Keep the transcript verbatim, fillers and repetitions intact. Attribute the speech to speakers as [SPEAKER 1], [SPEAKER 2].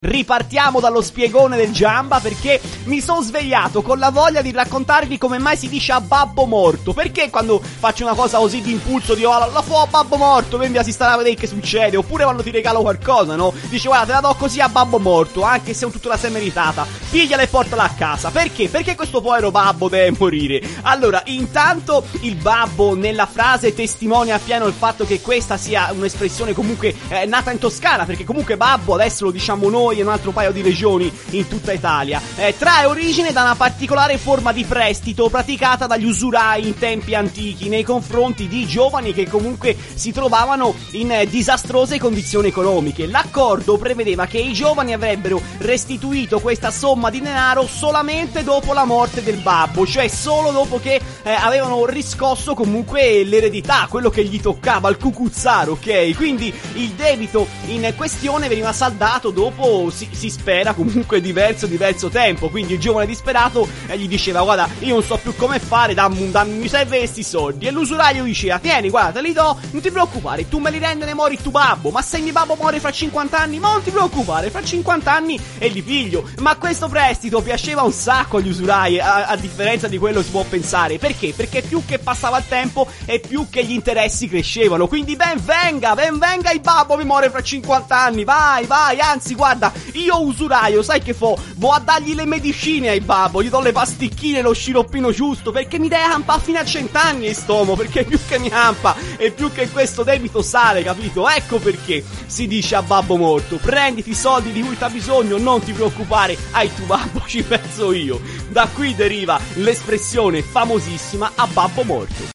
[SPEAKER 1] Ripartiamo dallo spiegone del Giamba perché mi sono svegliato con la voglia di raccontarvi come mai si dice a babbo morto. Perché quando faccio una cosa così di impulso dico la, la fo a babbo morto, mi si sta a vedere che succede. Oppure quando ti regalo qualcosa, no? Dice guarda te la do così a babbo morto, anche se tutta la sei meritata. Pigliala e portala a casa. Perché? Perché questo povero babbo deve morire. Allora, intanto il babbo nella frase testimonia appieno il fatto che questa sia un'espressione comunque eh, nata in Toscana. Perché comunque babbo adesso lo diciamo noi e un altro paio di regioni in tutta Italia. Eh, trae origine da una particolare forma di prestito praticata dagli usurai in tempi antichi nei confronti di giovani che comunque si trovavano in eh, disastrose condizioni economiche. L'accordo prevedeva che i giovani avrebbero restituito questa somma di denaro solamente dopo la morte del babbo, cioè solo dopo che eh, avevano riscosso comunque l'eredità, quello che gli toccava, il cucuzzaro, ok? Quindi il debito in questione veniva saldato dopo Si, si spera comunque diverso diverso tempo. Quindi il giovane disperato eh, gli diceva guarda io non so più come fare, dammi, dammi mi serve questi soldi. E l'usuraio diceva tieni guarda te li do, non ti preoccupare, tu me li rendi ne mori tu babbo. Ma se mio babbo muore fra cinquanta anni, ma non ti preoccupare, fra cinquanta anni e li piglio. Ma questo prestito piaceva un sacco agli usurai, a, a differenza di quello si può pensare. Perché? Perché più che passava il tempo e più che gli interessi crescevano. Quindi ben venga, ben venga il babbo mi muore fra cinquanta anni, vai vai, anzi guarda io usuraio, sai che fo? Vo a dargli le medicine ai babbo, gli do le pasticchine, lo sciroppino giusto, perché mi deve campare fino a cent'anni e stomo, perché più che mi campa e più che questo debito sale, capito? Ecco perché si dice a babbo morto, prenditi i soldi di cui t'ha bisogno, non ti preoccupare, ai tu babbo ci penso io. Da qui deriva l'espressione famosissima a babbo morto.